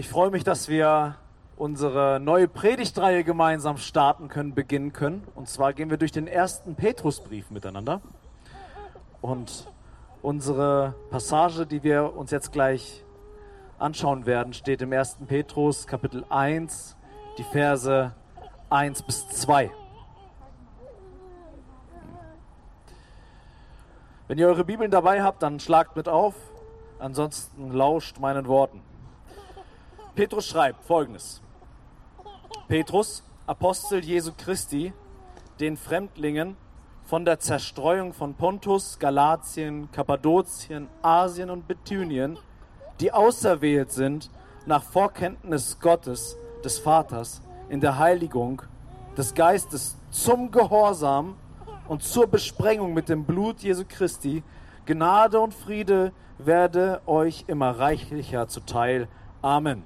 Ich freue mich, dass wir unsere neue Predigtreihe gemeinsam beginnen können. Und zwar gehen wir durch den ersten Petrusbrief miteinander. Und unsere Passage, die wir uns jetzt gleich anschauen werden, steht im 1. Petrus Kapitel 1, die Verse 1 bis 2. Wenn ihr eure Bibeln dabei habt, dann schlagt mit auf, ansonsten lauscht meinen Worten. Petrus schreibt Folgendes: Petrus, Apostel Jesu Christi, den Fremdlingen von der Zerstreuung von Pontus, Galatien, Kappadokien, Asien und Bithynien, die auserwählt sind nach Vorkenntnis Gottes, des Vaters, in der Heiligung des Geistes zum Gehorsam und zur Besprengung mit dem Blut Jesu Christi, Gnade und Friede werde euch immer reichlicher zuteil. Amen.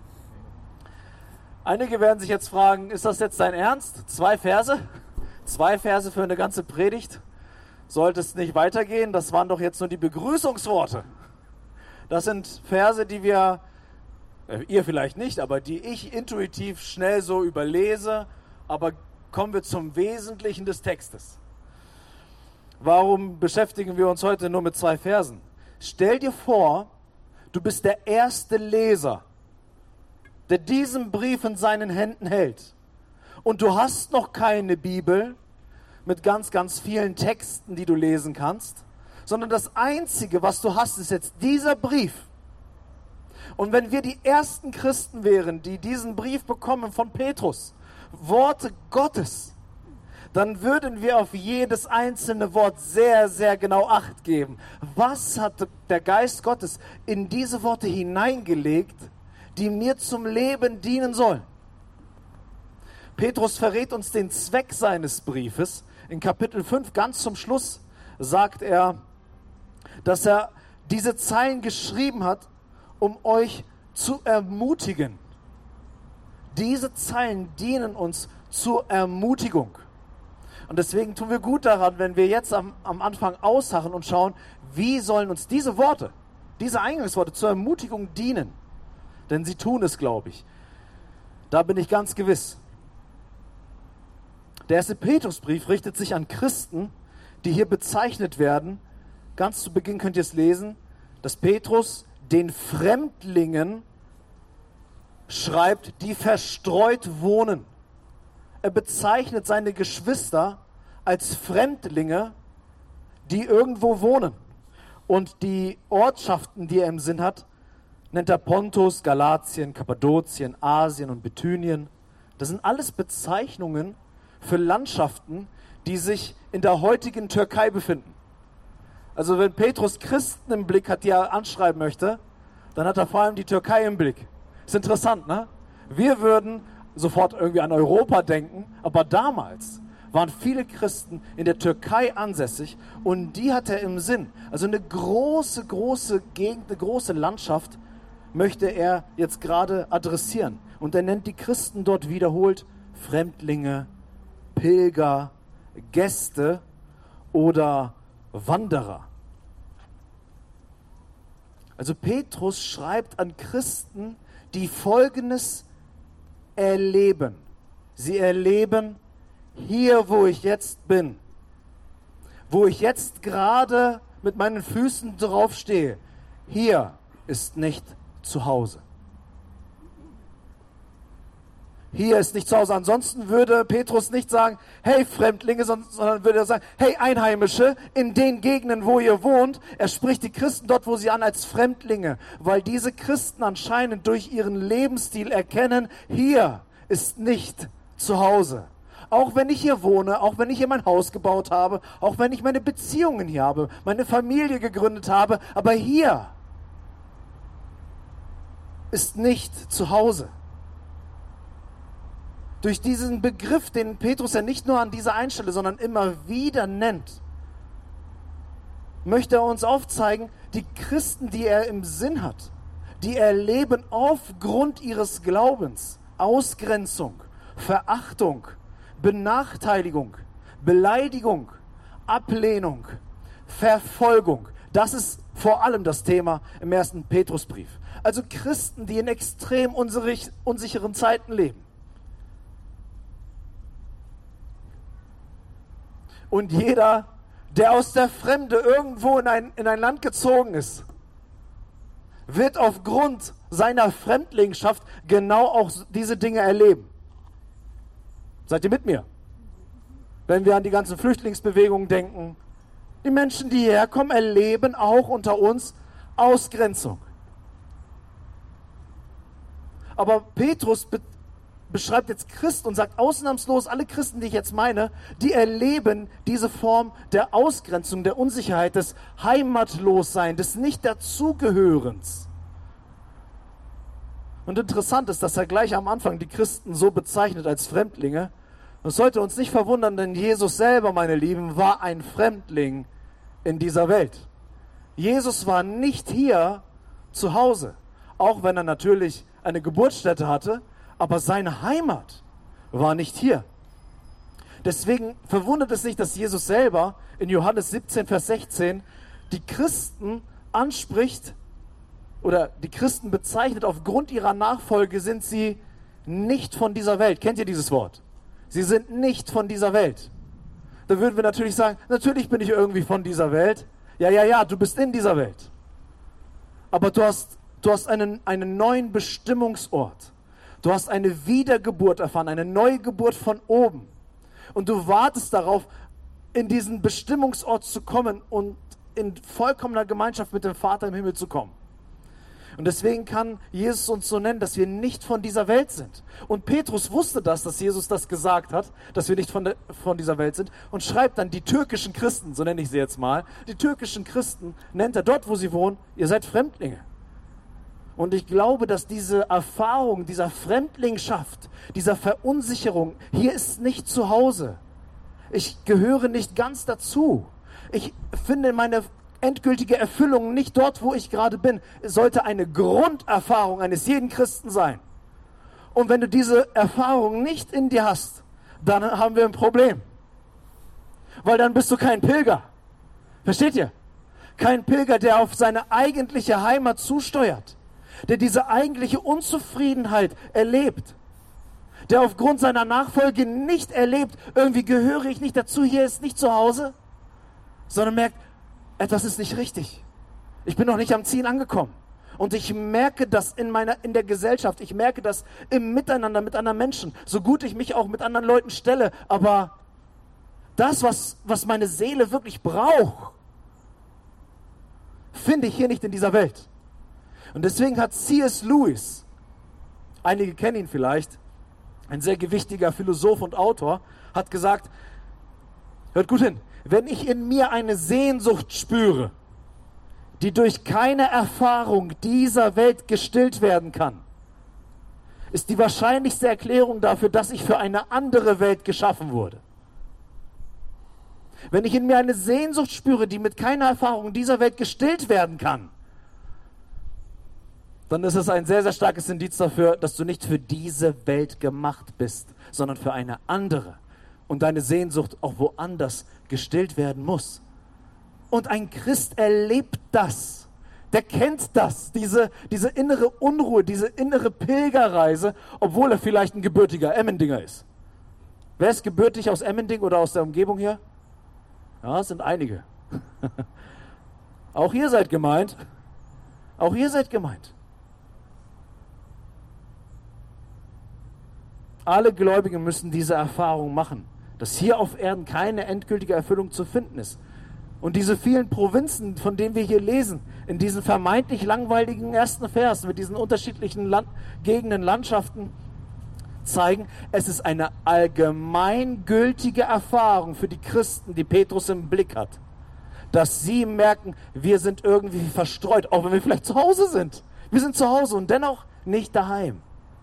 Einige werden sich jetzt fragen, ist das jetzt dein Ernst? 2 Verse? 2 Verse für eine ganze Predigt? Sollte es nicht weitergehen? Das waren doch jetzt nur die Begrüßungsworte. Das sind Verse, die wir, ihr vielleicht nicht, aber die ich intuitiv schnell so überlese. Aber kommen wir zum Wesentlichen des Textes. Warum beschäftigen wir uns heute nur mit 2 Versen? Stell dir vor, du bist der erste Leser, der diesen Brief in seinen Händen hält. Und du hast noch keine Bibel mit ganz, ganz vielen Texten, die du lesen kannst, sondern das Einzige, was du hast, ist jetzt dieser Brief. Und wenn wir die ersten Christen wären, die diesen Brief bekommen von Petrus, Worte Gottes, dann würden wir auf jedes einzelne Wort sehr, sehr genau Acht geben. Was hat der Geist Gottes in diese Worte hineingelegt, die mir zum Leben dienen sollen? Petrus verrät uns den Zweck seines Briefes. In Kapitel 5, ganz zum Schluss, sagt er, dass er diese Zeilen geschrieben hat, um euch zu ermutigen. Diese Zeilen dienen uns zur Ermutigung. Und deswegen tun wir gut daran, wenn wir jetzt am Anfang ausharren und schauen, wie sollen uns diese Worte, diese Eingangsworte zur Ermutigung dienen. Denn sie tun es, glaube ich. Da bin ich ganz gewiss. Der erste Petrusbrief richtet sich an Christen, die hier bezeichnet werden. Ganz zu Beginn könnt ihr es lesen, dass Petrus den Fremdlingen schreibt, die verstreut wohnen. Er bezeichnet seine Geschwister als Fremdlinge, die irgendwo wohnen. Und die Ortschaften, die er im Sinn hat, nennt er Pontus, Galatien, Kappadokien, Asien und Bithynien. Das sind alles Bezeichnungen für Landschaften, die sich in der heutigen Türkei befinden. Also wenn Petrus Christen im Blick hat, die er anschreiben möchte, dann hat er vor allem die Türkei im Blick. Ist interessant, ne? Wir würden sofort irgendwie an Europa denken, aber damals waren viele Christen in der Türkei ansässig und die hat er im Sinn. Also eine große, große Gegend, eine große Landschaft möchte er jetzt gerade adressieren. Und er nennt die Christen dort wiederholt Fremdlinge, Pilger, Gäste oder Wanderer. Also Petrus schreibt an Christen, die Folgendes erleben. Sie erleben, hier wo ich jetzt bin, wo ich jetzt gerade mit meinen Füßen drauf stehe, hier ist nicht zu Hause. Hier ist nicht zu Hause. Ansonsten würde Petrus nicht sagen, hey Fremdlinge, sondern würde er sagen, hey Einheimische, in den Gegenden, wo ihr wohnt. Er spricht die Christen dort, wo sie an, als Fremdlinge, weil diese Christen anscheinend durch ihren Lebensstil erkennen, hier ist nicht zu Hause. Auch wenn ich hier wohne, auch wenn ich hier mein Haus gebaut habe, auch wenn ich meine Beziehungen hier habe, meine Familie gegründet habe, aber hier ist nicht zu Hause. Durch diesen Begriff, den Petrus ja nicht nur an dieser einen Stelle, sondern immer wieder nennt, möchte er uns aufzeigen, die Christen, die er im Sinn hat, die erleben aufgrund ihres Glaubens Ausgrenzung, Verachtung, Benachteiligung, Beleidigung, Ablehnung, Verfolgung. Das ist vor allem das Thema im 1. Petrusbrief. Also Christen, die in extrem unsicheren Zeiten leben. Und jeder, der aus der Fremde irgendwo in ein Land gezogen ist, wird aufgrund seiner Fremdlingschaft genau auch diese Dinge erleben. Seid ihr mit mir? Wenn wir an die ganzen Flüchtlingsbewegungen denken, die Menschen, die hierher kommen, erleben auch unter uns Ausgrenzung. Aber Petrus beschreibt jetzt Christen und sagt ausnahmslos, alle Christen, die ich jetzt meine, die erleben diese Form der Ausgrenzung, der Unsicherheit, des Heimatlosseins, des Nicht-Dazugehörens. Und interessant ist, dass er gleich am Anfang die Christen so bezeichnet als Fremdlinge. Das sollte uns nicht verwundern, denn Jesus selber, meine Lieben, war ein Fremdling in dieser Welt. Jesus war nicht hier zu Hause, auch wenn er natürlich eine Geburtsstätte hatte, aber seine Heimat war nicht hier. Deswegen verwundert es nicht, dass Jesus selber in Johannes 17, Vers 16 die Christen anspricht oder die Christen bezeichnet, aufgrund ihrer Nachfolge sind sie nicht von dieser Welt. Kennt ihr dieses Wort? Sie sind nicht von dieser Welt. Da würden wir natürlich sagen, natürlich bin ich irgendwie von dieser Welt. Ja, du bist in dieser Welt. Aber du hast einen neuen Bestimmungsort. Du hast eine Wiedergeburt erfahren, eine Neugeburt von oben. Und du wartest darauf, in diesen Bestimmungsort zu kommen und in vollkommener Gemeinschaft mit dem Vater im Himmel zu kommen. Und deswegen kann Jesus uns so nennen, dass wir nicht von dieser Welt sind. Und Petrus wusste das, dass Jesus das gesagt hat, dass wir nicht von dieser Welt sind, und schreibt dann die türkischen Christen, so nenne ich sie jetzt mal, die türkischen Christen nennt er dort, wo sie wohnen, ihr seid Fremdlinge. Und ich glaube, dass diese Erfahrung dieser Fremdlingschaft, dieser Verunsicherung, hier ist nicht zu Hause. Ich gehöre nicht ganz dazu. Ich finde meine endgültige Erfüllung nicht dort, wo ich gerade bin. Es sollte eine Grunderfahrung eines jeden Christen sein. Und wenn du diese Erfahrung nicht in dir hast, dann haben wir ein Problem. Weil dann bist du kein Pilger. Versteht ihr? Kein Pilger, der auf seine eigentliche Heimat zusteuert. Der diese eigentliche Unzufriedenheit erlebt. Der aufgrund seiner Nachfolge nicht erlebt, irgendwie gehöre ich nicht dazu, hier ist nicht zu Hause, sondern merkt, etwas ist nicht richtig. Ich bin noch nicht am Ziel angekommen. Und ich merke das in der Gesellschaft, ich merke das im Miteinander mit anderen Menschen, so gut ich mich auch mit anderen Leuten stelle, aber das, was meine Seele wirklich braucht, finde ich hier nicht in dieser Welt. Und deswegen hat C.S. Lewis, einige kennen ihn vielleicht, ein sehr gewichtiger Philosoph und Autor, hat gesagt, hört gut hin, wenn ich in mir eine Sehnsucht spüre, die durch keine Erfahrung dieser Welt gestillt werden kann, ist die wahrscheinlichste Erklärung dafür, dass ich für eine andere Welt geschaffen wurde. Wenn ich in mir eine Sehnsucht spüre, die mit keiner Erfahrung dieser Welt gestillt werden kann, dann ist es ein sehr, sehr starkes Indiz dafür, dass du nicht für diese Welt gemacht bist, sondern für eine andere. Und deine Sehnsucht auch woanders gestillt werden muss. Und ein Christ erlebt das. Der kennt das, diese innere Unruhe, diese innere Pilgerreise, obwohl er vielleicht ein gebürtiger Emmendinger ist. Wer ist gebürtig aus Emmending oder aus der Umgebung hier? Ja, es sind einige. Auch ihr seid gemeint. Auch ihr seid gemeint. Alle Gläubigen müssen diese Erfahrung machen, dass hier auf Erden keine endgültige Erfüllung zu finden ist. Und diese vielen Provinzen, von denen wir hier lesen, in diesen vermeintlich langweiligen ersten Vers mit diesen unterschiedlichen Gegenden, Landschaften, zeigen, es ist eine allgemeingültige Erfahrung für die Christen, die Petrus im Blick hat. Dass sie merken, wir sind irgendwie verstreut, auch wenn wir vielleicht zu Hause sind. Wir sind zu Hause und dennoch nicht daheim.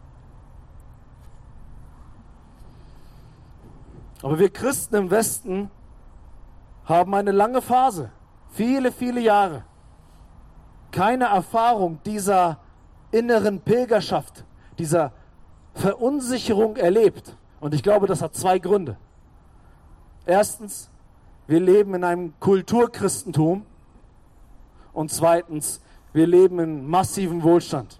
Aber wir Christen im Westen haben eine lange Phase, viele, viele Jahre, keine Erfahrung dieser inneren Pilgerschaft, dieser Verunsicherung erlebt. Und ich glaube, das hat zwei Gründe. Erstens, wir leben in einem Kulturchristentum Und zweitens, wir leben in massivem Wohlstand.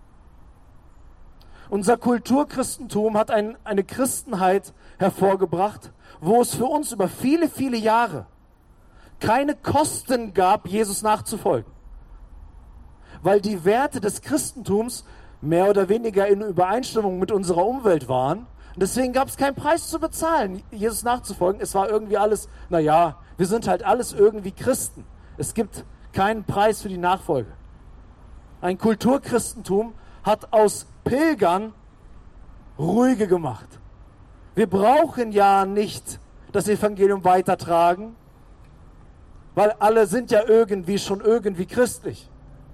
Unser Kulturchristentum hat eine Christenheit hervorgebracht, wo es für uns über viele, viele Jahre keine Kosten gab, Jesus nachzufolgen. Weil die Werte des Christentums mehr oder weniger in Übereinstimmung mit unserer Umwelt waren. Und deswegen gab es keinen Preis zu bezahlen, Jesus nachzufolgen. Es war irgendwie alles, naja, wir sind halt alles irgendwie Christen. Es gibt keinen Preis für die Nachfolge. Ein Kulturchristentum hat aus Pilgern Ruhige gemacht. Wir brauchen ja nicht das Evangelium weitertragen, weil alle sind ja schon irgendwie christlich.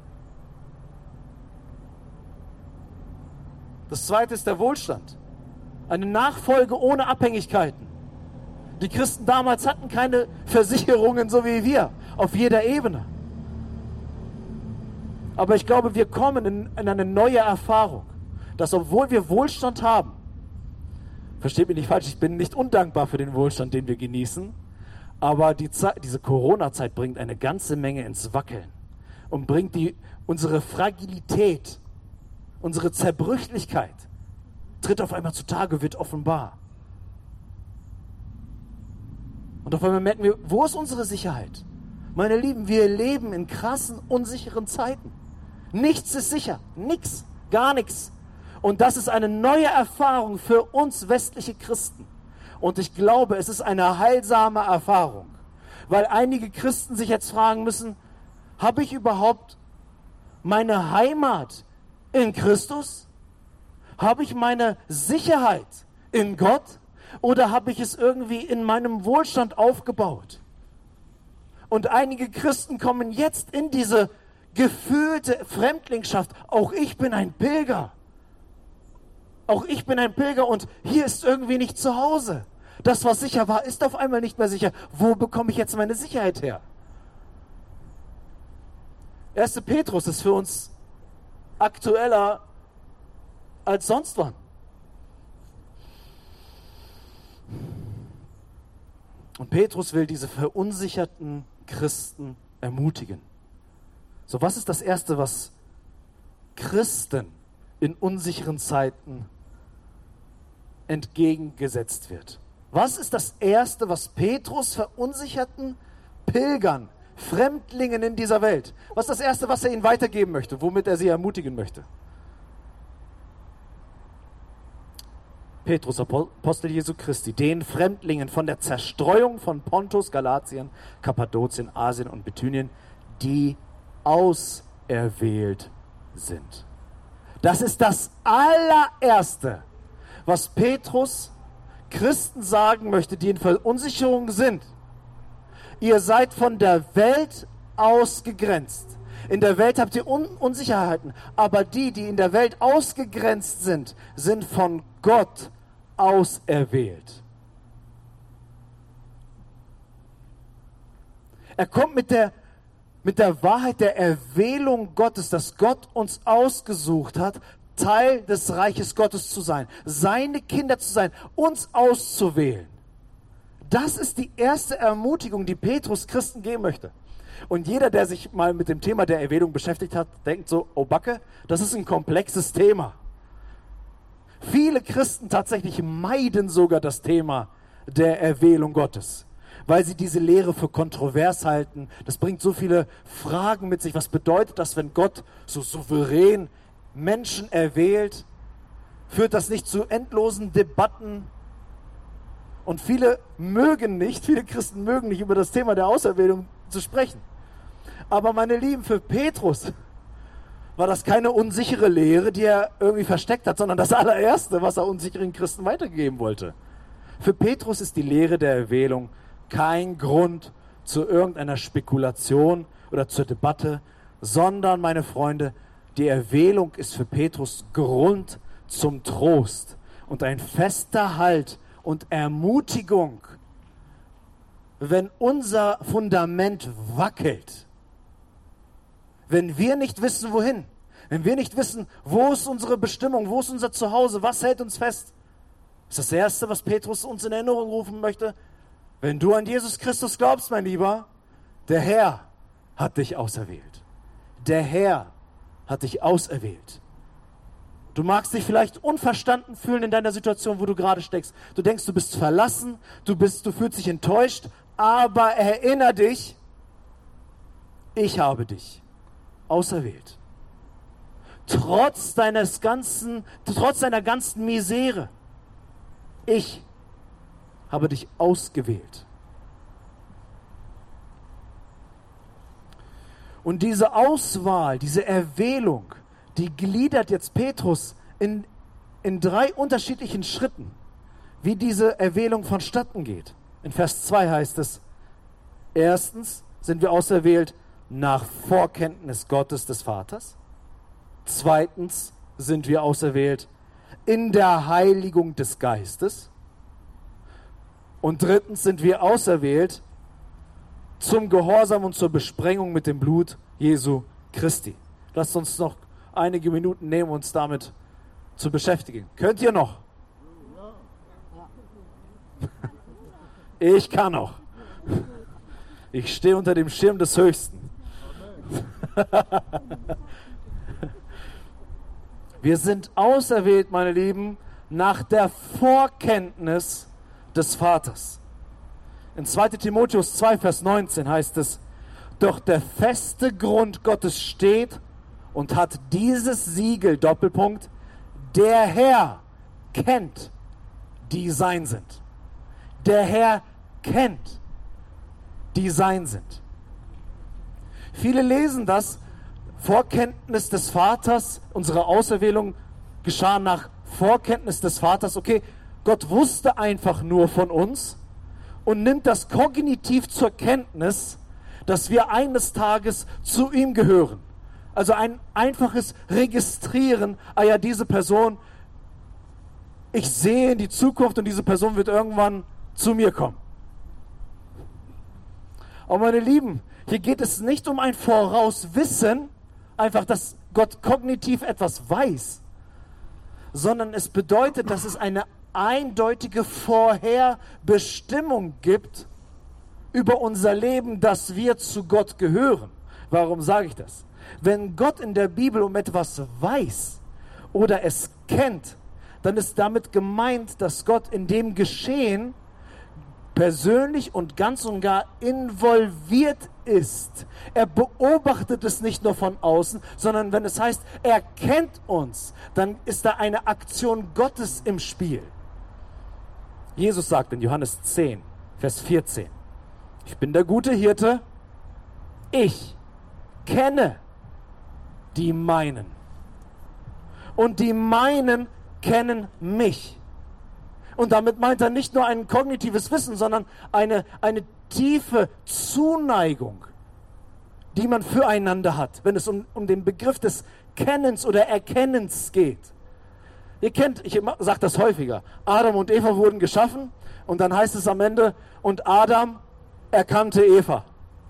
Das zweite ist der Wohlstand. Eine Nachfolge ohne Abhängigkeiten. Die Christen damals hatten keine Versicherungen, so wie wir, auf jeder Ebene. Aber ich glaube, wir kommen in eine neue Erfahrung, dass obwohl wir Wohlstand haben, versteht mich nicht falsch, ich bin nicht undankbar für den Wohlstand, den wir genießen, aber diese Corona-Zeit bringt eine ganze Menge ins Wackeln und bringt unsere Fragilität, unsere Zerbrüchlichkeit, tritt auf einmal zutage, wird offenbar. Und auf einmal merken wir, wo ist unsere Sicherheit? Meine Lieben, wir leben in krassen, unsicheren Zeiten. Nichts ist sicher, nichts, gar nichts. Und das ist eine neue Erfahrung für uns westliche Christen. Und ich glaube, es ist eine heilsame Erfahrung, weil einige Christen sich jetzt fragen müssen, habe ich überhaupt meine Heimat in Christus? Habe ich meine Sicherheit in Gott? Oder habe ich es irgendwie in meinem Wohlstand aufgebaut? Und einige Christen kommen jetzt in diese gefühlte Fremdlingschaft. Auch ich bin ein Pilger. Auch ich bin ein Pilger und hier ist irgendwie nicht zu Hause. Das, was sicher war, ist auf einmal nicht mehr sicher. Wo bekomme ich jetzt meine Sicherheit her? 1. Petrus ist für uns aktueller als sonst wann. Und Petrus will diese verunsicherten Christen ermutigen. So, was ist das Erste, was Christen in unsicheren Zeiten entgegengesetzt wird? Was ist das Erste, was Petrus verunsicherten Pilgern, Fremdlingen in dieser Welt, was ist das Erste, was er ihnen weitergeben möchte, womit er sie ermutigen möchte? Petrus, Apostel Jesu Christi, den Fremdlingen von der Zerstreuung von Pontus, Galatien, Kappadokien, Asien und Bithynien, die auserwählt sind. Das ist das allererste, was Petrus Christen sagen möchte, die in Verunsicherung sind. Ihr seid von der Welt ausgegrenzt. In der Welt habt ihr Unsicherheiten, aber die in der Welt ausgegrenzt sind, sind von Gott auserwählt. Er kommt mit der Wahrheit der Erwählung Gottes, dass Gott uns ausgesucht hat, Teil des Reiches Gottes zu sein, seine Kinder zu sein, uns auszuwählen. Das ist die erste Ermutigung, die Petrus Christen geben möchte. Und jeder, der sich mal mit dem Thema der Erwählung beschäftigt hat, denkt so, oh Backe, das ist ein komplexes Thema. Viele Christen tatsächlich meiden sogar das Thema der Erwählung Gottes, weil sie diese Lehre für kontrovers halten. Das bringt so viele Fragen mit sich. Was bedeutet das, wenn Gott so souverän Menschen erwählt? Führt das nicht zu endlosen Debatten? Und viele Christen mögen nicht über das Thema der Auserwählung zu sprechen. Aber meine Lieben, für Petrus war das keine unsichere Lehre, die er irgendwie versteckt hat, sondern das allererste, was er unsicheren Christen weitergeben wollte. Für Petrus ist die Lehre der Erwählung kein Grund zu irgendeiner Spekulation oder zur Debatte, sondern, meine Freunde, die Erwählung ist für Petrus Grund zum Trost und ein fester Halt und Ermutigung, wenn unser Fundament wackelt. Wenn wir nicht wissen, wohin, wenn wir nicht wissen, wo ist unsere Bestimmung, wo ist unser Zuhause, was hält uns fest, ist das Erste, was Petrus uns in Erinnerung rufen möchte. Wenn du an Jesus Christus glaubst, mein Lieber, der Herr hat dich auserwählt. Der Herr hat dich auserwählt. Du magst dich vielleicht unverstanden fühlen in deiner Situation, wo du gerade steckst. Du denkst, du bist verlassen, du fühlst dich enttäuscht, aber erinnere dich, ich habe dich auserwählt. Trotz deiner ganzen Misere. Ich habe dich ausgewählt. Und diese Auswahl, diese Erwählung, die gliedert jetzt Petrus in 3 unterschiedlichen Schritten, wie diese Erwählung vonstatten geht. In Vers 2 heißt es, erstens sind wir auserwählt nach Vorkenntnis Gottes des Vaters. Zweitens sind wir auserwählt in der Heiligung des Geistes. Und drittens sind wir auserwählt zum Gehorsam und zur Besprengung mit dem Blut Jesu Christi. Lasst uns noch einige Minuten nehmen, uns damit zu beschäftigen. Könnt ihr noch? Ich kann noch. Ich stehe unter dem Schirm des Höchsten. Wir sind auserwählt, meine Lieben, nach der Vorkenntnis des Vaters. In 2. Timotheus 2, Vers 19 heißt es, doch der feste Grund Gottes steht und hat dieses Siegel, Doppelpunkt, der Herr kennt, die sein sind. Der Herr kennt, die sein sind. Viele lesen das, Vorkenntnis des Vaters, unsere Auserwählung geschah nach Vorkenntnis des Vaters. Okay, Gott wusste einfach nur von uns und nimmt das kognitiv zur Kenntnis, dass wir eines Tages zu ihm gehören. Also ein einfaches Registrieren, ja, diese Person, ich sehe in die Zukunft und diese Person wird irgendwann zu mir kommen. Aber meine Lieben, hier geht es nicht um ein Vorauswissen, einfach, dass Gott kognitiv etwas weiß, sondern es bedeutet, dass es eine eindeutige Vorherbestimmung gibt über unser Leben, dass wir zu Gott gehören. Warum sage ich das? Wenn Gott in der Bibel um etwas weiß oder es kennt, dann ist damit gemeint, dass Gott in dem Geschehen persönlich und ganz und gar involviert ist. Er beobachtet es nicht nur von außen, sondern wenn es heißt, er kennt uns, dann ist da eine Aktion Gottes im Spiel. Jesus sagt in Johannes 10, Vers 14, ich bin der gute Hirte, ich kenne die meinen und die meinen kennen mich. Und damit meint er nicht nur ein kognitives Wissen, sondern eine tiefe Zuneigung, die man füreinander hat, wenn es um den Begriff des Kennens oder Erkennens geht. Ihr kennt, ich sage das häufiger, Adam und Eva wurden geschaffen und dann heißt es am Ende, und Adam erkannte Eva.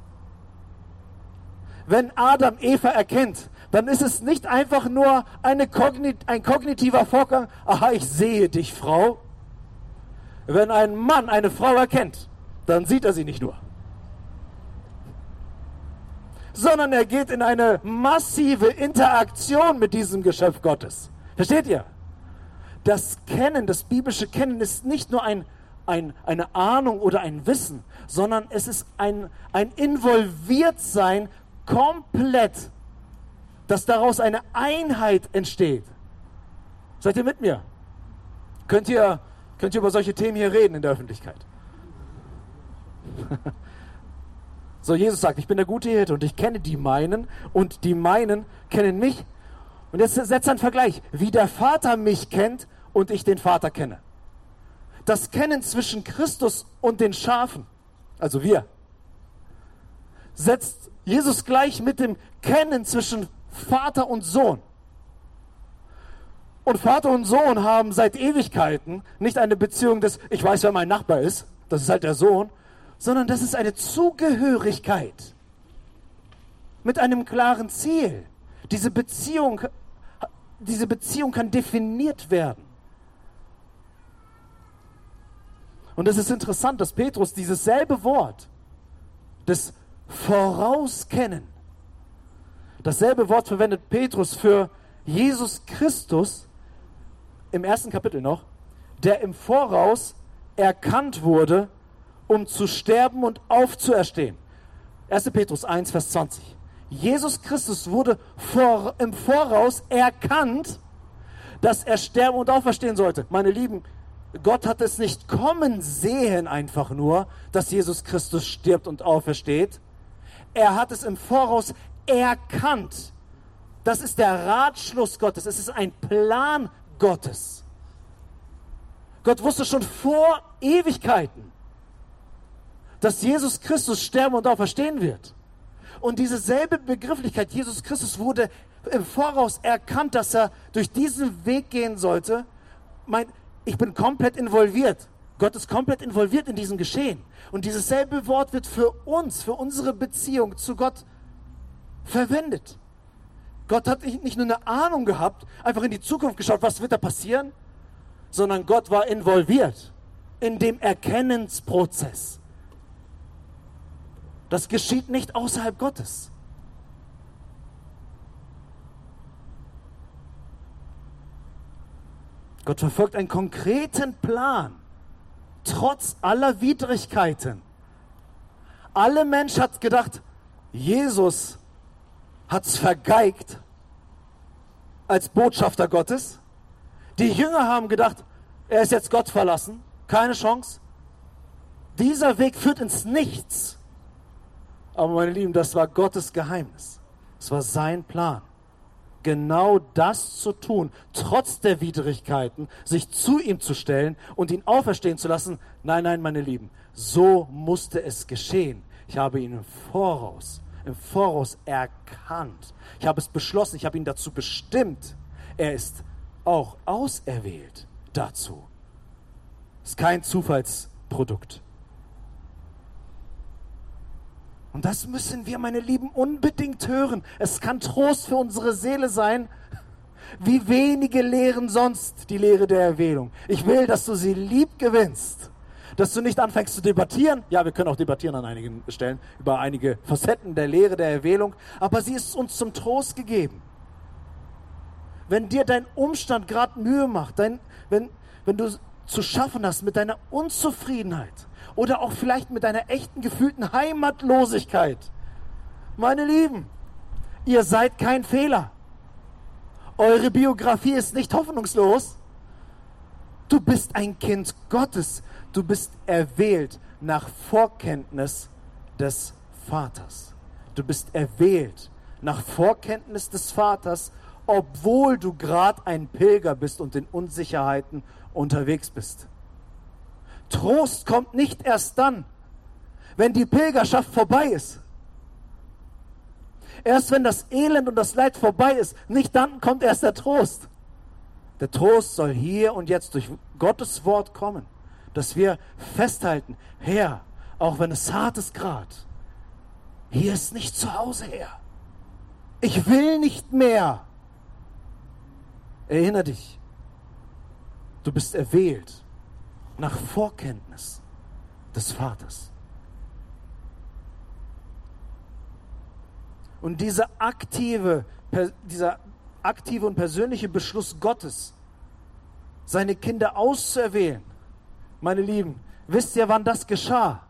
Wenn Adam Eva erkennt, dann ist es nicht einfach nur ein kognitiver Vorgang, aha, ich sehe dich, Frau. Wenn ein Mann eine Frau erkennt, dann sieht er sie nicht nur, sondern er geht in eine massive Interaktion mit diesem Geschöpf Gottes. Versteht ihr? Das Kennen, das biblische Kennen ist nicht nur eine Ahnung oder ein Wissen, sondern es ist ein Involviertsein komplett, dass daraus eine Einheit entsteht. Seid ihr mit mir? Könnt ihr über solche Themen hier reden in der Öffentlichkeit? So, Jesus sagt, ich bin der gute Hirte und ich kenne die meinen und die meinen kennen mich. Und jetzt setzt ein Vergleich, wie der Vater mich kennt und ich den Vater kenne. Das Kennen zwischen Christus und den Schafen, also wir, setzt Jesus gleich mit dem Kennen zwischen Vater und Sohn. Und Vater und Sohn haben seit Ewigkeiten nicht eine Beziehung des, ich weiß, wer mein Nachbar ist, das ist halt der Sohn, sondern das ist eine Zugehörigkeit mit einem klaren Ziel. Diese Beziehung kann definiert werden. Und es ist interessant, dass Petrus dieses selbe Wort des vorauskennen. Dasselbe Wort verwendet Petrus für Jesus Christus im 1. Kapitel noch, der im Voraus erkannt wurde, um zu sterben und aufzuerstehen. 1. Petrus 1, Vers 20. Jesus Christus wurde im Voraus erkannt, dass er sterben und auferstehen sollte. Meine Lieben, Gott hat es nicht kommen sehen einfach nur, dass Jesus Christus stirbt und aufersteht. Er hat es im Voraus erkannt. Das ist der Ratschluss Gottes. Es ist ein Plan Gottes. Gott wusste schon vor Ewigkeiten, dass Jesus Christus sterben und auferstehen wird. Und diese selbe Begrifflichkeit, Jesus Christus wurde im Voraus erkannt, dass er durch diesen Weg gehen sollte. Ich bin komplett involviert. Gott ist komplett involviert in diesem Geschehen. Und dieses selbe Wort wird für uns, für unsere Beziehung zu Gott verwendet. Gott hat nicht nur eine Ahnung gehabt, einfach in die Zukunft geschaut, was wird da passieren, sondern Gott war involviert in dem Erkennensprozess. Das geschieht nicht außerhalb Gottes. Gott verfolgt einen konkreten Plan, trotz aller Widrigkeiten. Alle Mensch hat gedacht, Jesus hat es vergeigt als Botschafter Gottes. Die Jünger haben gedacht, er ist jetzt Gott verlassen, keine Chance. Dieser Weg führt ins Nichts. Aber meine Lieben, das war Gottes Geheimnis. Es war sein Plan. Genau das zu tun, trotz der Widrigkeiten, sich zu ihm zu stellen und ihn auferstehen zu lassen. Nein, nein, meine Lieben, so musste es geschehen. Ich habe ihn im Voraus erkannt. Ich habe es beschlossen, ich habe ihn dazu bestimmt. Er ist auch auserwählt dazu. Es ist kein Zufallsprodukt. Und das müssen wir, meine Lieben, unbedingt hören. Es kann Trost für unsere Seele sein, wie wenige lehren sonst die Lehre der Erwählung. Ich will, dass du sie lieb gewinnst, dass du nicht anfängst zu debattieren. Ja, wir können auch debattieren an einigen Stellen über einige Facetten der Lehre der Erwählung, aber sie ist uns zum Trost gegeben. Wenn dir dein Umstand gerade Mühe macht, wenn du zu schaffen hast mit deiner Unzufriedenheit, oder auch vielleicht mit einer echten gefühlten Heimatlosigkeit. Meine Lieben, ihr seid kein Fehler. Eure Biografie ist nicht hoffnungslos. Du bist ein Kind Gottes. Du bist erwählt nach Vorkenntnis des Vaters. Du bist erwählt nach Vorkenntnis des Vaters, obwohl du gerade ein Pilger bist und in Unsicherheiten unterwegs bist. Trost kommt nicht erst dann, wenn die Pilgerschaft vorbei ist. Erst wenn das Elend und das Leid vorbei ist, nicht dann kommt erst der Trost. Der Trost soll hier und jetzt durch Gottes Wort kommen, dass wir festhalten, Herr, auch wenn es hart ist gerade, hier ist nicht zu Hause, Herr. Ich will nicht mehr. Erinnere dich, du bist erwählt nach Vorkenntnis des Vaters. Und dieser aktive und persönliche Beschluss Gottes, seine Kinder auszuerwählen, meine Lieben, wisst ihr, wann das geschah?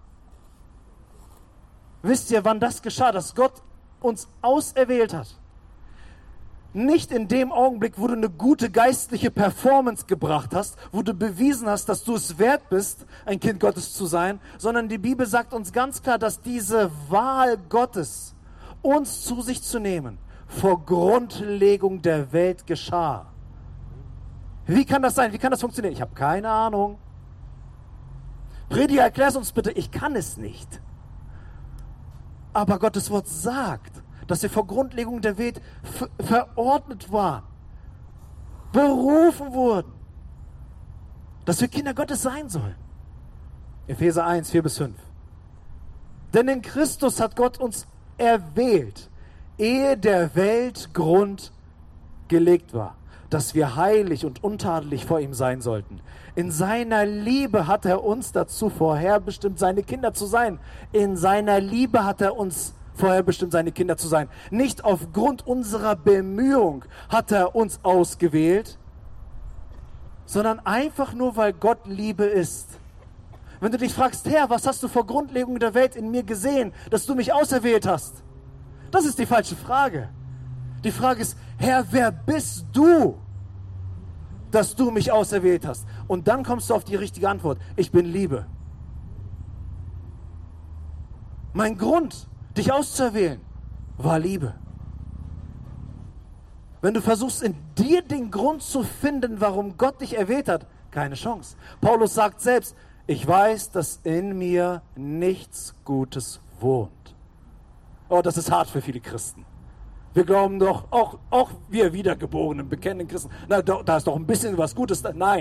Wisst ihr, wann das geschah, dass Gott uns auserwählt hat? Nicht in dem Augenblick, wo du eine gute geistliche Performance gebracht hast, wo du bewiesen hast, dass du es wert bist, ein Kind Gottes zu sein, sondern die Bibel sagt uns ganz klar, dass diese Wahl Gottes, uns zu sich zu nehmen, vor Grundlegung der Welt geschah. Wie kann das sein? Wie kann das funktionieren? Ich habe keine Ahnung. Prediger, erklär es uns bitte. Ich kann es nicht. Aber Gottes Wort sagt, dass wir vor Grundlegung der Welt verordnet waren, berufen wurden, dass wir Kinder Gottes sein sollen. Epheser 1, 4-5. Denn in Christus hat Gott uns erwählt, ehe der Welt Grund gelegt war. dass wir heilig und untadelig vor ihm sein sollten. In seiner Liebe hat er uns dazu vorherbestimmt, seine Kinder zu sein. In seiner Liebe hat er uns vorherbestimmt, seine Kinder zu sein. Nicht aufgrund unserer Bemühung hat er uns ausgewählt, sondern einfach nur, weil Gott Liebe ist. Wenn du dich fragst, Herr, was hast du vor Grundlegung der Welt in mir gesehen, dass du mich auserwählt hast? Das ist die falsche Frage. Die Frage ist, Herr, wer bist du, dass du mich auserwählt hast? Und dann kommst du auf die richtige Antwort. Ich bin Liebe. Mein Grund, dich auszuerwählen, war Liebe. Wenn du versuchst, in dir den Grund zu finden, warum Gott dich erwählt hat, keine Chance. Paulus sagt selbst, ich weiß, dass in mir nichts Gutes wohnt. Oh, das ist hart für viele Christen. Wir glauben doch, auch wir wiedergeborenen, bekennenden Christen, na, da ist doch ein bisschen was Gutes. Nein.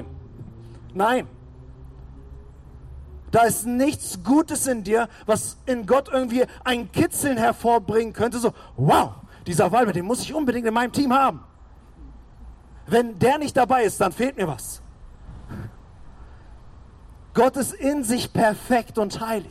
Da ist nichts Gutes in dir, was in Gott irgendwie ein Kitzeln hervorbringen könnte. So, wow, dieser Walter, den muss ich unbedingt in meinem Team haben. Wenn der nicht dabei ist, dann fehlt mir was. Gott ist in sich perfekt und heilig.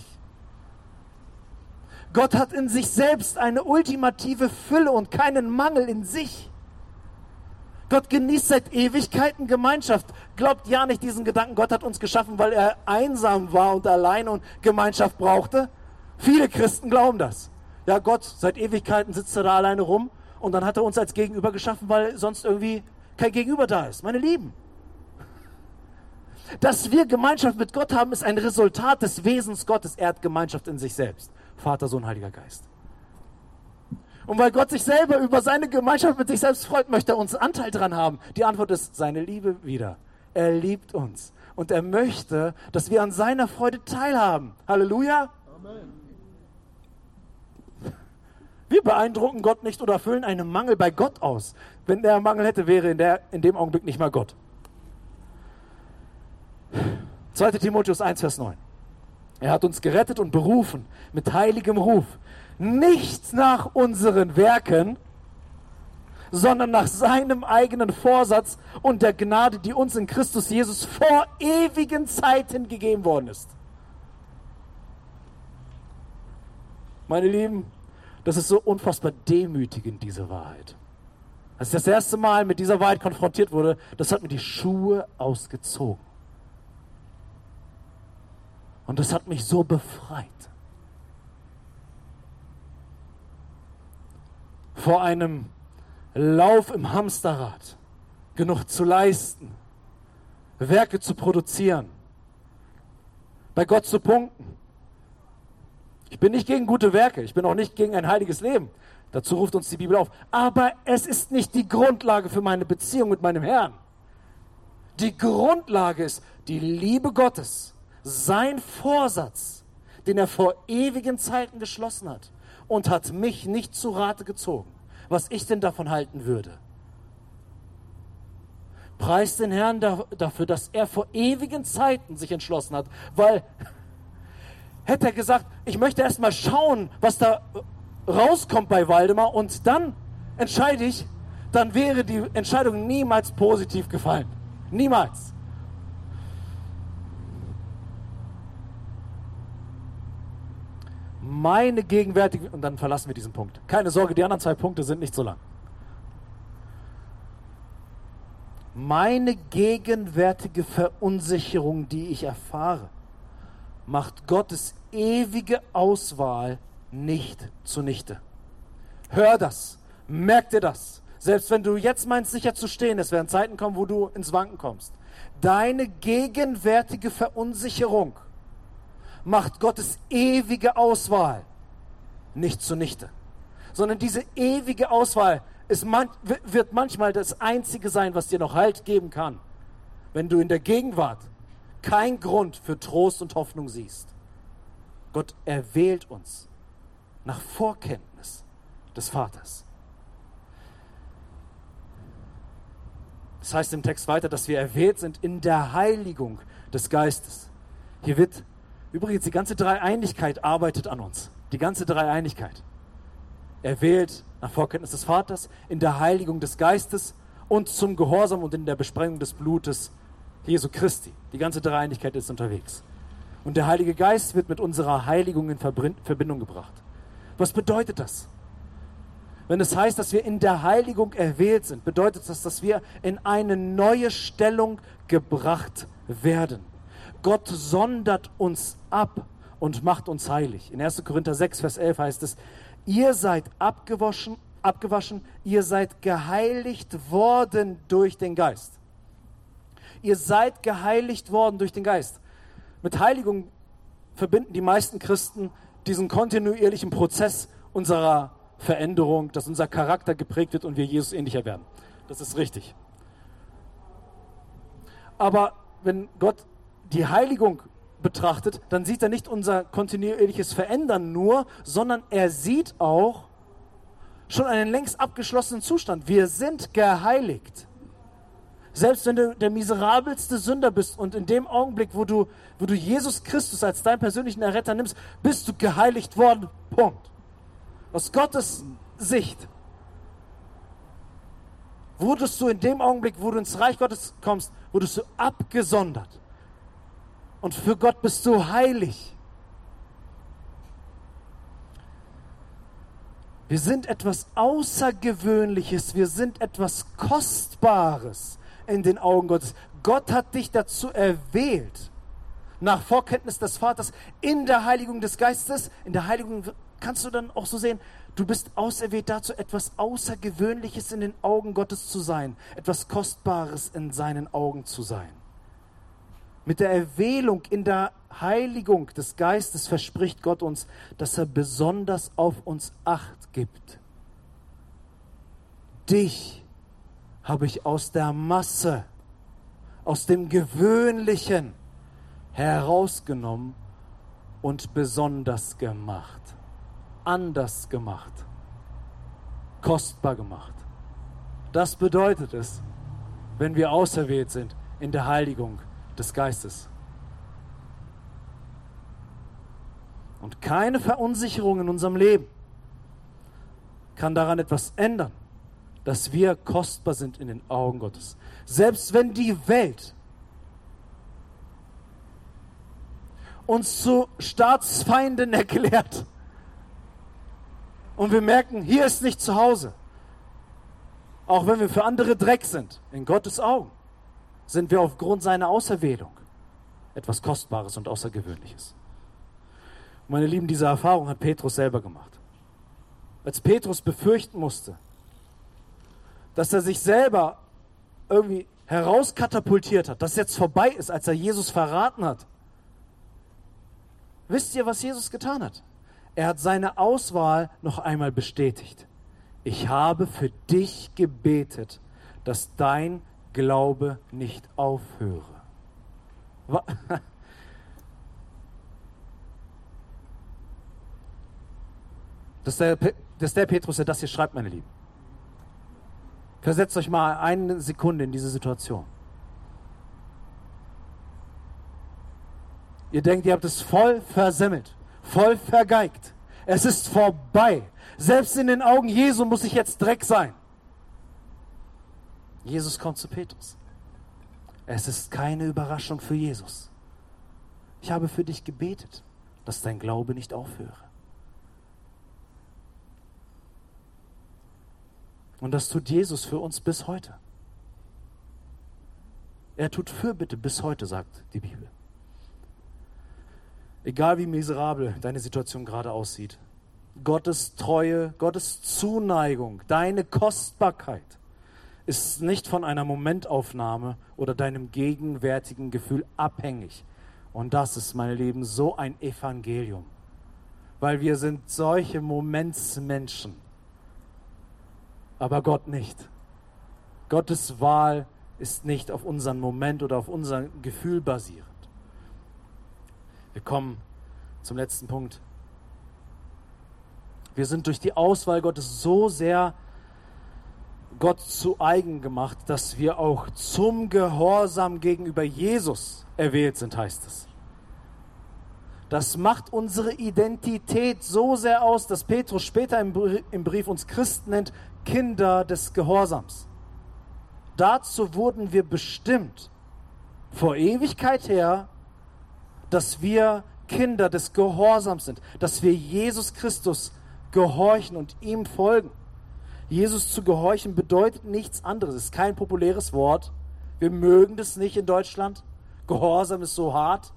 Gott hat in sich selbst eine ultimative Fülle und keinen Mangel in sich. Gott genießt seit Ewigkeiten Gemeinschaft. Glaubt ja nicht diesen Gedanken, Gott hat uns geschaffen, weil er einsam war und allein und Gemeinschaft brauchte. Viele Christen glauben das. Ja, Gott, seit Ewigkeiten sitzt er da alleine rum und dann hat er uns als Gegenüber geschaffen, weil sonst irgendwie kein Gegenüber da ist. Meine Lieben, dass wir Gemeinschaft mit Gott haben, ist ein Resultat des Wesens Gottes. Er hat Gemeinschaft in sich selbst. Vater, Sohn, Heiliger Geist. Und weil Gott sich selber über seine Gemeinschaft mit sich selbst freut, möchte er uns Anteil dran haben. Die Antwort ist seine Liebe wieder. Er liebt uns. Und er möchte, dass wir an seiner Freude teilhaben. Halleluja. Amen. Wir beeindrucken Gott nicht oder füllen einen Mangel bei Gott aus. Wenn der Mangel hätte, wäre in dem Augenblick nicht mal Gott. 2. Timotheus 1, Vers 9. Er hat uns gerettet und berufen mit heiligem Ruf. Nicht nach unseren Werken, sondern nach seinem eigenen Vorsatz und der Gnade, die uns in Christus Jesus vor ewigen Zeiten gegeben worden ist. Meine Lieben, das ist so unfassbar demütigend, diese Wahrheit. Als ich das erste Mal mit dieser Wahrheit konfrontiert wurde, das hat mir die Schuhe ausgezogen. Und das hat mich so befreit. Vor einem Lauf im Hamsterrad, genug zu leisten, Werke zu produzieren, bei Gott zu punkten. Ich bin nicht gegen gute Werke, ich bin auch nicht gegen ein heiliges Leben. Dazu ruft uns die Bibel auf. Aber es ist nicht die Grundlage für meine Beziehung mit meinem Herrn. Die Grundlage ist die Liebe Gottes. Sein Vorsatz, den er vor ewigen Zeiten geschlossen hat und hat mich nicht zu Rate gezogen, was ich denn davon halten würde. Preist den Herrn dafür, dass er vor ewigen Zeiten sich entschlossen hat, weil hätte er gesagt, ich möchte erst mal schauen, was da rauskommt bei Waldemar und dann entscheide ich, dann wäre die Entscheidung niemals positiv gefallen. Niemals. Meine gegenwärtige, und dann verlassen wir diesen Punkt. Keine Sorge, die anderen 2 Punkte sind nicht so lang. Meine gegenwärtige Verunsicherung, die ich erfahre, macht Gottes ewige Auswahl nicht zunichte. Hör das, merk dir das. Selbst wenn du jetzt meinst, sicher zu stehen, es werden Zeiten kommen, wo du ins Wanken kommst. Deine gegenwärtige Verunsicherung macht Gottes ewige Auswahl nicht zunichte. Sondern diese ewige Auswahl wird manchmal das Einzige sein, was dir noch Halt geben kann, wenn du in der Gegenwart keinen Grund für Trost und Hoffnung siehst. Gott erwählt uns nach Vorkenntnis des Vaters. Das heißt im Text weiter, dass wir erwählt sind in der Heiligung des Geistes. Hier wird übrigens die ganze Dreieinigkeit arbeitet an uns. Die ganze Dreieinigkeit. Erwählt nach Vorkenntnis des Vaters, in der Heiligung des Geistes und zum Gehorsam und in der Besprengung des Blutes Jesu Christi. Die ganze Dreieinigkeit ist unterwegs. Und der Heilige Geist wird mit unserer Heiligung in Verbindung gebracht. Was bedeutet das? Wenn es heißt, dass wir in der Heiligung erwählt sind, bedeutet das, dass wir in eine neue Stellung gebracht werden. Gott sondert uns ab und macht uns heilig. In 1. Korinther 6, Vers 11 heißt es, ihr seid abgewaschen, ihr seid geheiligt worden durch den Geist. Ihr seid geheiligt worden durch den Geist. Mit Heiligung verbinden die meisten Christen diesen kontinuierlichen Prozess unserer Veränderung, dass unser Charakter geprägt wird und wir Jesus ähnlicher werden. Das ist richtig. Aber wenn Gott die Heiligung betrachtet, dann sieht er nicht unser kontinuierliches Verändern nur, sondern er sieht auch schon einen längst abgeschlossenen Zustand. Wir sind geheiligt. Selbst wenn du der miserabelste Sünder bist und in dem Augenblick, wo du Jesus Christus als deinen persönlichen Erretter nimmst, bist du geheiligt worden. Punkt. Aus Gottes Sicht wurdest du in dem Augenblick, wo du ins Reich Gottes kommst, wurdest du abgesondert. Und für Gott bist du heilig. Wir sind etwas Außergewöhnliches, wir sind etwas Kostbares in den Augen Gottes. Gott hat dich dazu erwählt, nach Vorkenntnis des Vaters, in der Heiligung des Geistes. In der Heiligung kannst du dann auch so sehen, du bist auserwählt dazu, etwas Außergewöhnliches in den Augen Gottes zu sein, etwas Kostbares in seinen Augen zu sein. Mit der Erwählung in der Heiligung des Geistes verspricht Gott uns, dass er besonders auf uns Acht gibt. Dich habe ich aus der Masse, aus dem Gewöhnlichen herausgenommen und besonders gemacht, anders gemacht, kostbar gemacht. Das bedeutet es, wenn wir auserwählt sind in der Heiligung des Geistes. Und keine Verunsicherung in unserem Leben kann daran etwas ändern, dass wir kostbar sind in den Augen Gottes. Selbst wenn die Welt uns zu Staatsfeinden erklärt und wir merken, hier ist nicht zu Hause, auch wenn wir für andere Dreck sind, in Gottes Augen sind wir aufgrund seiner Auserwählung etwas Kostbares und Außergewöhnliches. Meine Lieben, diese Erfahrung hat Petrus selber gemacht. Als Petrus befürchten musste, dass er sich selber irgendwie herauskatapultiert hat, dass es jetzt vorbei ist, als er Jesus verraten hat. Wisst ihr, was Jesus getan hat? Er hat seine Auswahl noch einmal bestätigt. Ich habe für dich gebetet, dass dein Glaube nicht aufhöre. Das ist der Petrus, der das hier schreibt, meine Lieben. Versetzt euch mal eine Sekunde in diese Situation. Ihr denkt, ihr habt es voll versemmelt, voll vergeigt. Es ist vorbei. Selbst in den Augen Jesu muss ich jetzt Dreck sein. Jesus kommt zu Petrus. Es ist keine Überraschung für Jesus. Ich habe für dich gebetet, dass dein Glaube nicht aufhöre. Und das tut Jesus für uns bis heute. Er tut Fürbitte bis heute, sagt die Bibel. Egal wie miserabel deine Situation gerade aussieht, Gottes Treue, Gottes Zuneigung, deine Kostbarkeit ist nicht von einer Momentaufnahme oder deinem gegenwärtigen Gefühl abhängig. Und das ist, meine Lieben, so ein Evangelium. Weil wir sind solche Momentsmenschen. Aber Gott nicht. Gottes Wahl ist nicht auf unseren Moment oder auf unser Gefühl basierend. Wir kommen zum letzten Punkt. Wir sind durch die Auswahl Gottes so sehr Gott zu eigen gemacht, dass wir auch zum Gehorsam gegenüber Jesus erwählt sind, heißt es. Das macht unsere Identität so sehr aus, dass Petrus später im Brief uns Christen nennt, Kinder des Gehorsams. Dazu wurden wir bestimmt, vor Ewigkeit her, dass wir Kinder des Gehorsams sind, dass wir Jesus Christus gehorchen und ihm folgen. Jesus zu gehorchen bedeutet nichts anderes. Es ist kein populäres Wort. Wir mögen das nicht in Deutschland. Gehorsam ist so hart.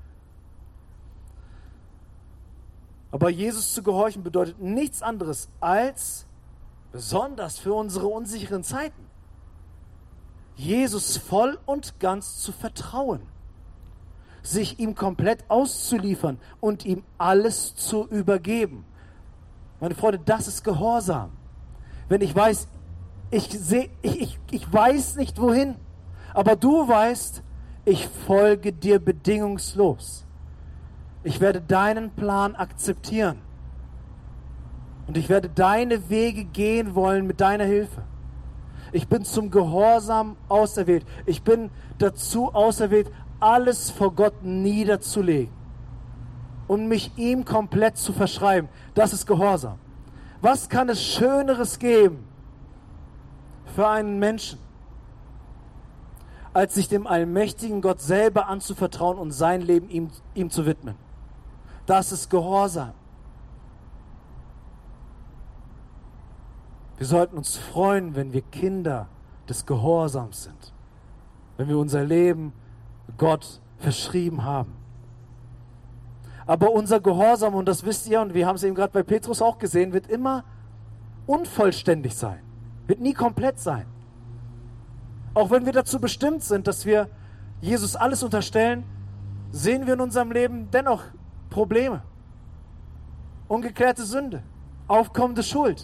Aber Jesus zu gehorchen bedeutet nichts anderes als, besonders für unsere unsicheren Zeiten, Jesus voll und ganz zu vertrauen, sich ihm komplett auszuliefern und ihm alles zu übergeben. Meine Freunde, das ist Gehorsam. Wenn ich weiß, ich weiß nicht wohin, aber du weißt, ich folge dir bedingungslos. Ich werde deinen Plan akzeptieren. Und ich werde deine Wege gehen wollen mit deiner Hilfe. Ich bin zum Gehorsam auserwählt. Ich bin dazu auserwählt, alles vor Gott niederzulegen und mich ihm komplett zu verschreiben. Das ist Gehorsam. Was kann es Schöneres geben für einen Menschen, als sich dem allmächtigen Gott selber anzuvertrauen und sein Leben ihm zu widmen? Das ist Gehorsam. Wir sollten uns freuen, wenn wir Kinder des Gehorsams sind, wenn wir unser Leben Gott verschrieben haben. Aber unser Gehorsam, und das wisst ihr, und wir haben es eben gerade bei Petrus auch gesehen, wird immer unvollständig sein, wird nie komplett sein. Auch wenn wir dazu bestimmt sind, dass wir Jesus alles unterstellen, sehen wir in unserem Leben dennoch Probleme, ungeklärte Sünde, aufkommende Schuld.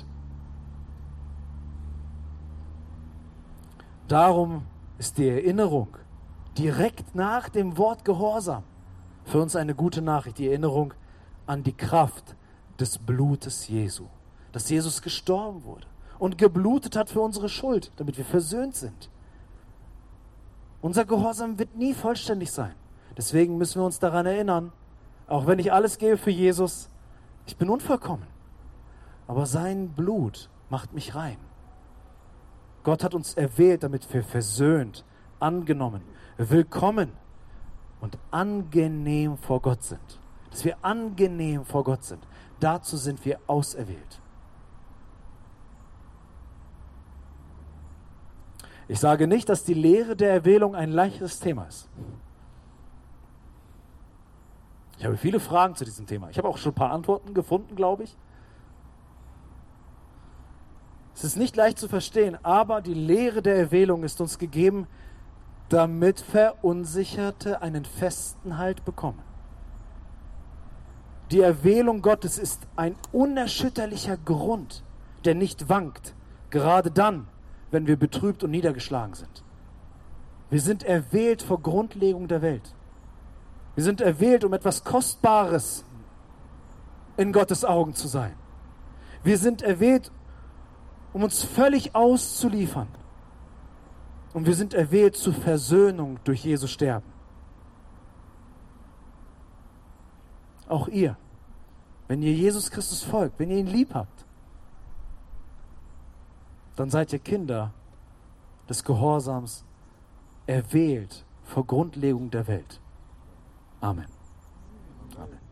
Darum ist die Erinnerung direkt nach dem Wort Gehorsam für uns eine gute Nachricht, die Erinnerung an die Kraft des Blutes Jesu, dass Jesus gestorben wurde und geblutet hat für unsere Schuld, damit wir versöhnt sind. Unser Gehorsam wird nie vollständig sein. Deswegen müssen wir uns daran erinnern, auch wenn ich alles gebe für Jesus, ich bin unvollkommen. Aber sein Blut macht mich rein. Gott hat uns erwählt, damit wir versöhnt, angenommen, willkommen und angenehm vor Gott sind. Dass wir angenehm vor Gott sind. Dazu sind wir auserwählt. Ich sage nicht, dass die Lehre der Erwählung ein leichteres Thema ist. Ich habe viele Fragen zu diesem Thema. Ich habe auch schon ein paar Antworten gefunden, glaube ich. Es ist nicht leicht zu verstehen, aber die Lehre der Erwählung ist uns gegeben, damit Verunsicherte einen festen Halt bekommen. Die Erwählung Gottes ist ein unerschütterlicher Grund, der nicht wankt, gerade dann, wenn wir betrübt und niedergeschlagen sind. Wir sind erwählt vor Grundlegung der Welt. Wir sind erwählt, um etwas Kostbares in Gottes Augen zu sein. Wir sind erwählt, um uns völlig auszuliefern. Und wir sind erwählt zur Versöhnung durch Jesu Sterben. Auch ihr, wenn ihr Jesus Christus folgt, wenn ihr ihn lieb habt, dann seid ihr Kinder des Gehorsams, erwählt vor Grundlegung der Welt. Amen. Amen.